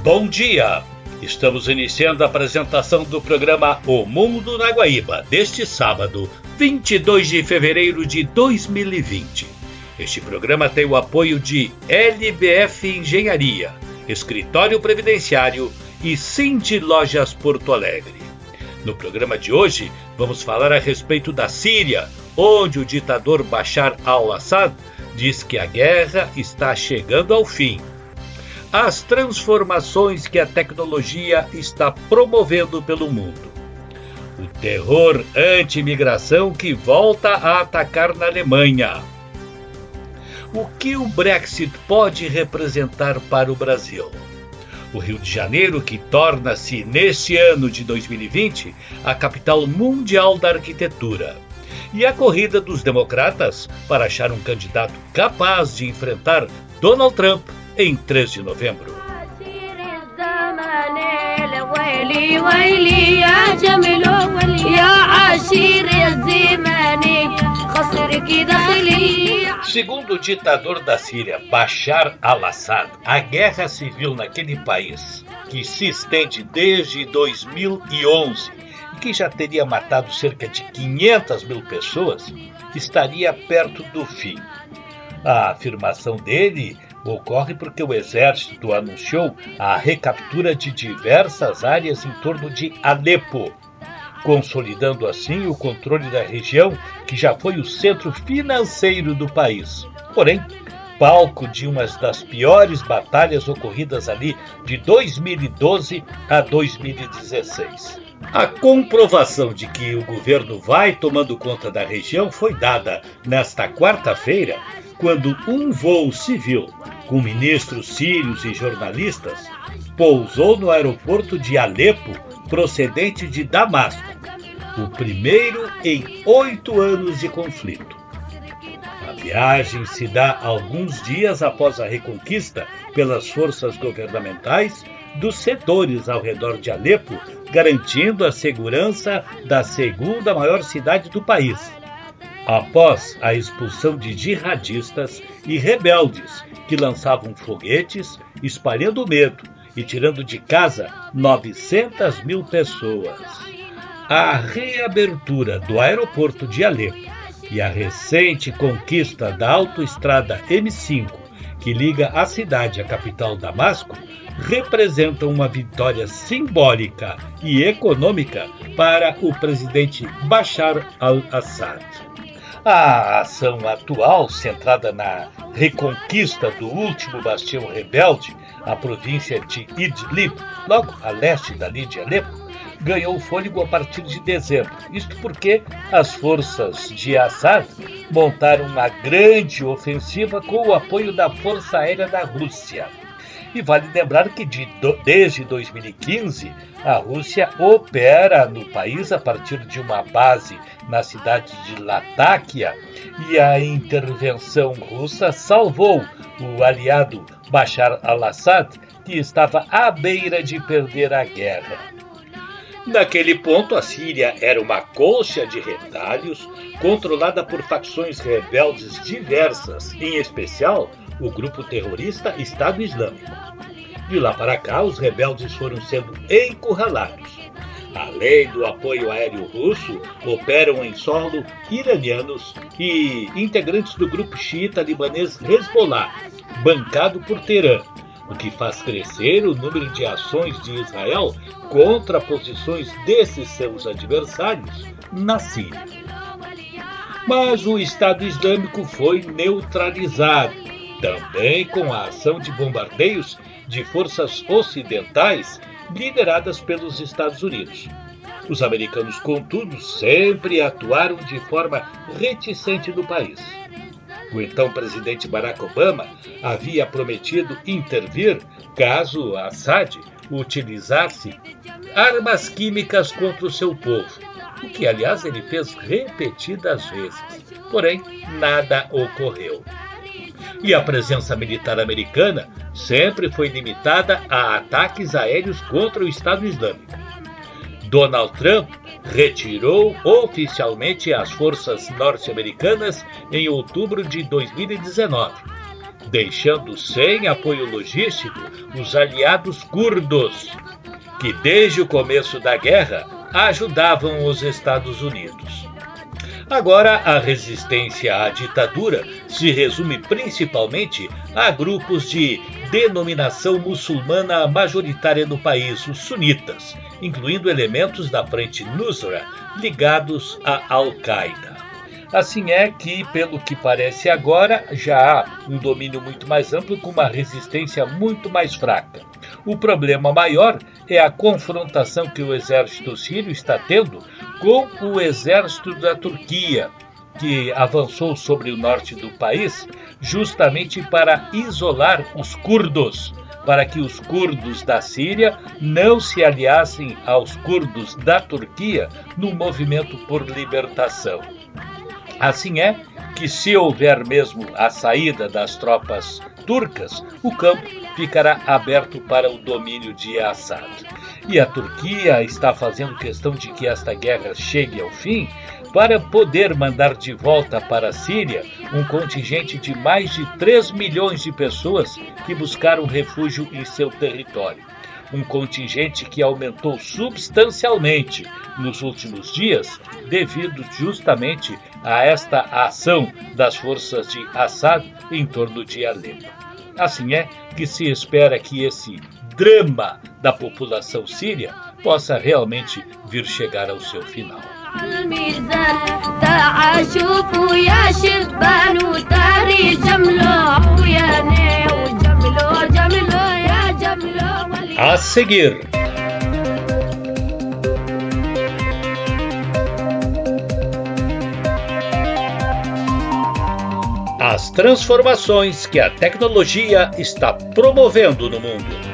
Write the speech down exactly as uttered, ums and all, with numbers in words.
Bom dia! Estamos iniciando a apresentação do programa O Mundo na Guaíba, deste sábado, vinte e dois de fevereiro de dois mil e vinte. Este programa tem o apoio de L B F Engenharia, Escritório Previdenciário e Cindy Lojas Porto Alegre. No programa de hoje, vamos falar a respeito da Síria, onde o ditador Bashar al-Assad diz que a guerra está chegando ao fim. As transformações que a tecnologia está promovendo pelo mundo. O terror anti-imigração que volta a atacar na Alemanha. O que o Brexit pode representar para o Brasil? O Rio de Janeiro, que torna-se, neste ano de dois mil e vinte, a capital mundial da arquitetura. E a corrida dos democratas para achar um candidato capaz de enfrentar Donald Trump em três de novembro. Segundo o ditador da Síria, Bashar al-Assad, a guerra civil naquele país, que se estende desde dois mil e onze e que já teria matado cerca de quinhentas mil pessoas, estaria perto do fim. A afirmação dele ocorre porque o exército anunciou a recaptura de diversas áreas em torno de Alepo, consolidando assim o controle da região que já foi o centro financeiro do país. Porém, palco de uma das piores batalhas ocorridas ali de dois mil e doze a dois mil e dezesseis. A comprovação de que o governo vai tomando conta da região foi dada nesta quarta-feira, quando um voo civil com ministros sírios e jornalistas pousou no aeroporto de Alepo, procedente de Damasco, o primeiro em oito anos de conflito. A viagem se dá alguns dias após a reconquista pelas forças governamentais dos setores ao redor de Alepo, garantindo a segurança da segunda maior cidade do país, após a expulsão de jihadistas e rebeldes que lançavam foguetes, espalhando medo e tirando de casa novecentas mil pessoas. A reabertura do aeroporto de Alepo e a recente conquista da autoestrada M cinco, que liga a cidade à capital Damasco, representam uma vitória simbólica e econômica para o presidente Bashar al-Assad. A ação atual, centrada na reconquista do último bastião rebelde, a província de Idlib, logo a leste dali de Alepo, ganhou fôlego a partir de dezembro. Isto porque as forças de Assad montaram uma grande ofensiva com o apoio da Força Aérea da Rússia. E vale lembrar que de, desde dois mil e quinze, a Rússia opera no país a partir de uma base na cidade de Latáquia, e a intervenção russa salvou o aliado Bashar al-Assad, que estava à beira de perder a guerra. Naquele ponto, a Síria era uma colcha de retalhos controlada por facções rebeldes diversas, em especial o grupo terrorista Estado Islâmico. De lá para cá, os rebeldes foram sendo encurralados. Além do apoio aéreo russo, operam em solo iranianos e integrantes do grupo xiita libanês Hezbollah, bancado por Teherã, o que faz crescer o número de ações de Israel contra posições desses seus adversários na Síria. Mas o Estado Islâmico foi neutralizado, também com a ação de bombardeios de forças ocidentais lideradas pelos Estados Unidos. Os americanos, contudo, sempre atuaram de forma reticente no país. O então presidente Barack Obama havia prometido intervir caso Assad utilizasse armas químicas contra o seu povo, o que, aliás, ele fez repetidas vezes. Porém, nada ocorreu. E a presença militar americana sempre foi limitada a ataques aéreos contra o Estado Islâmico. Donald Trump retirou oficialmente as forças norte-americanas em outubro de dois mil e dezenove, deixando sem apoio logístico os aliados curdos, que desde o começo da guerra ajudavam os Estados Unidos. Agora, a resistência à ditadura se resume principalmente a grupos de denominação muçulmana majoritária no país, os sunitas, incluindo elementos da Frente Nusra ligados à Al-Qaeda. Assim é que, pelo que parece agora, já há um domínio muito mais amplo com uma resistência muito mais fraca. O problema maior é a confrontação que o exército sírio está tendo com o exército da Turquia, que avançou sobre o norte do país justamente para isolar os curdos, para que os curdos da Síria não se aliassem aos curdos da Turquia no movimento por libertação. Assim é que, se houver mesmo a saída das tropas turcas, o campo ficará aberto para o domínio de Assad. E a Turquia está fazendo questão de que esta guerra chegue ao fim para poder mandar de volta para a Síria um contingente de mais de três milhões de pessoas que buscaram refúgio em seu território. Um contingente que aumentou substancialmente nos últimos dias devido justamente a esta ação das forças de Assad em torno de Alepo. Assim é que se espera que esse drama da população síria possa realmente vir chegar ao seu final. A seguir, as transformações que a tecnologia está promovendo no mundo.